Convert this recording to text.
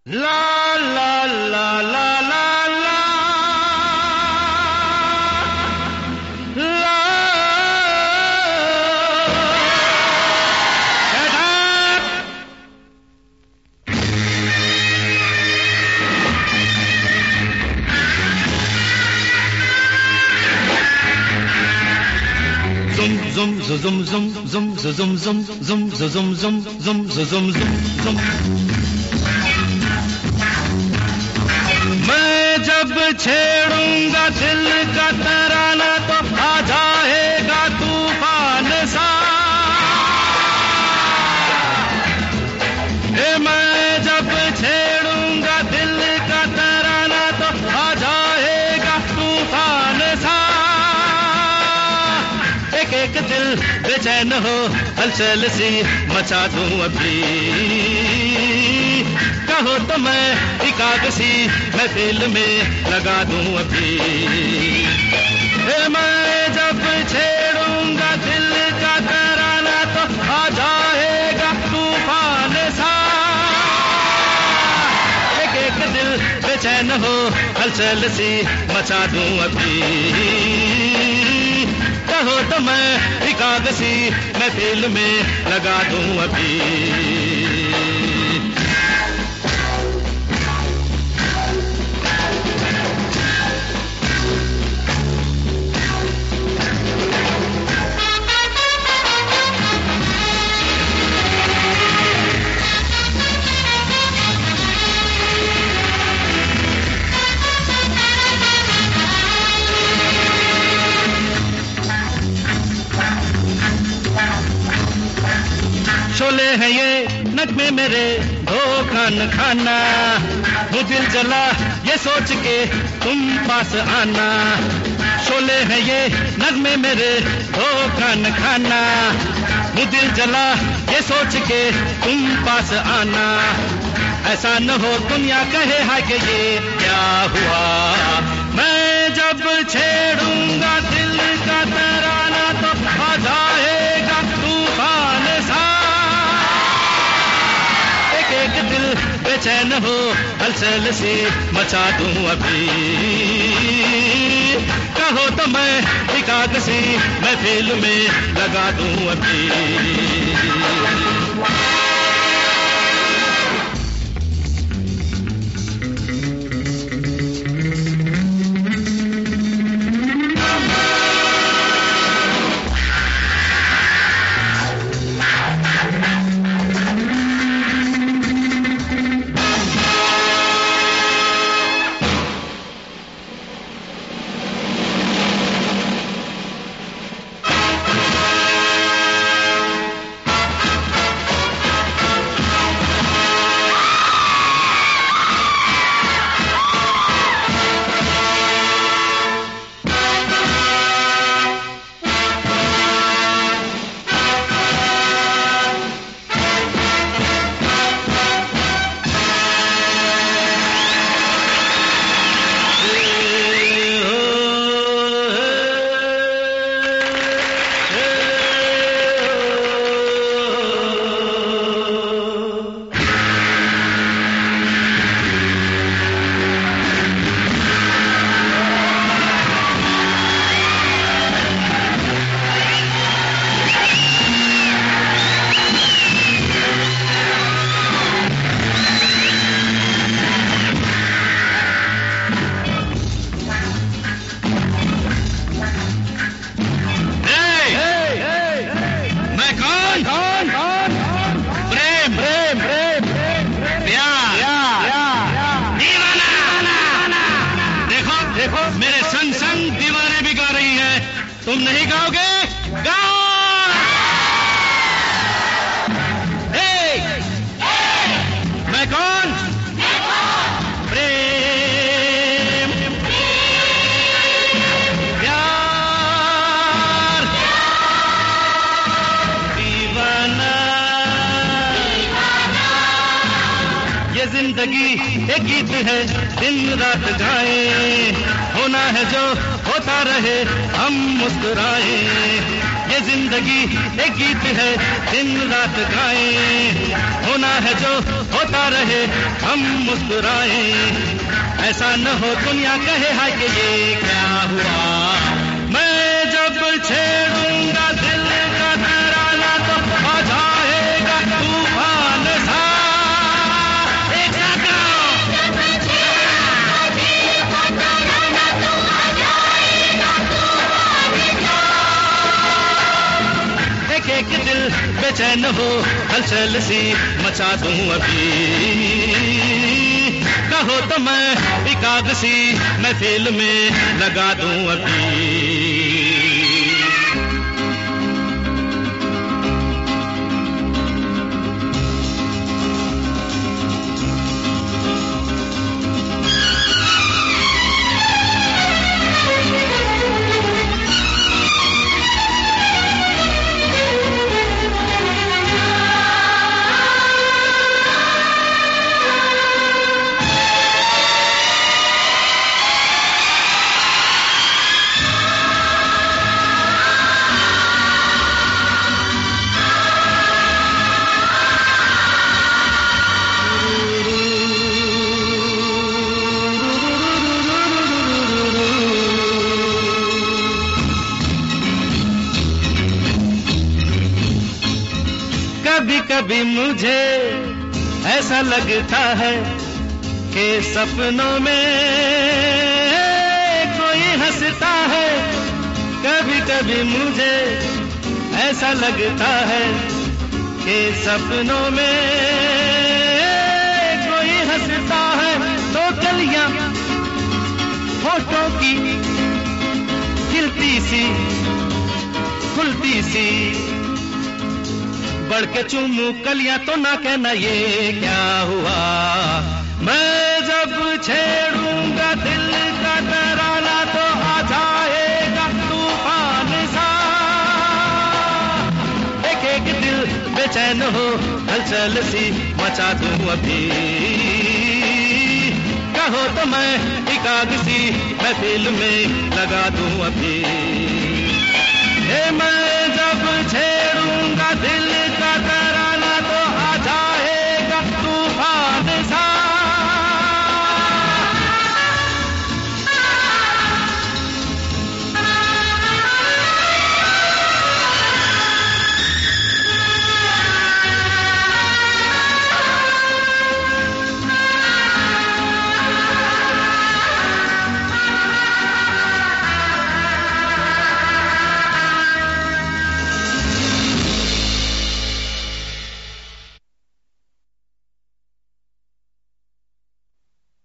ला ला ला ला ला ला ला zum zum zum zum zum zum zum zum zum zum zum zum मैं जब छेड़ूंगा दिल का तराना तो आ जाएगा तूफान सा। मैं जब छेड़ूंगा दिल का तराना तो आ जाएगा तूफान सा। एक एक दिल बेचैन हो हलचल सी मचा दूं अभी। कहो तो मैं एक आग सी महफिल में लगा दूं अभी। मैं जब छेड़ूंगा दिल का तराना तो आ जाएगा तूफान सा। एक एक दिल बेचैन हो हलचल सी मचा दूं अभी। कहो तो मैं एक आग सी महफिल में लगा दूं अभी। शोले हैं ये नगमे मेरे धोखा न खाना। हूँ दिल जला ये सोच के तुम पास आना। शोले हैं ये नगमे मेरे धोखा न खाना। हूँ दिल जला ये सोच के तुम पास आना। ऐसा न हो दुनिया कहे हाय कि ये क्या हुआ। मैं जब छेड़ूंगा दिल का तराना तो आ जाएगा तूफान सा। एक दिल बेचैन हो हलचल सी मचा दूं अभी। कहो तो मैं एक आग सी महफिल में लगा दूं अभी। मेरे संग संग दीवारें भी गा रही हैं। तुम नहीं गाओगे? गाओ। मैं कौन? प्रेम, प्यार, दीवाना। ये जिंदगी एक गीत है दिन रात गाएं। होना है जो होता रहे हम मुस्कुराएं। ये जिंदगी एक गीत है दिन रात गाएं, होना है जो होता रहे हम मुस्कुराएं, ऐसा न हो दुनिया कहे हाय कि ये क्या हुआ। मैं जब छेड़ूंगा दिल का तराना तो आ जाएगा तूफान सा। एक साथ एक एक दिल बेचैन हो हलचल सी मचा दूं अभी, कहो तो मैं एक आग सी महफिल में लगा दूं अभी। कभी कभी मुझे ऐसा लगता है कि सपनों में कोई हंसता है, कभी कभी मुझे ऐसा लगता है कि सपनों में कोई हंसता है। तो कलियां होठों की खिलती सी खुलती सी, बढ़ के चूमू कलियां तो ना कहना ये क्या हुआ। मैं जब छेड़ूंगा दिल का तराना तो आ जाएगा तूफान सा। एक एक दिल बेचैन हो हलचल सी मचा दूं अभी, कहो तो मैं एक आग सी महफिल में लगा दूं अभी। मैं जब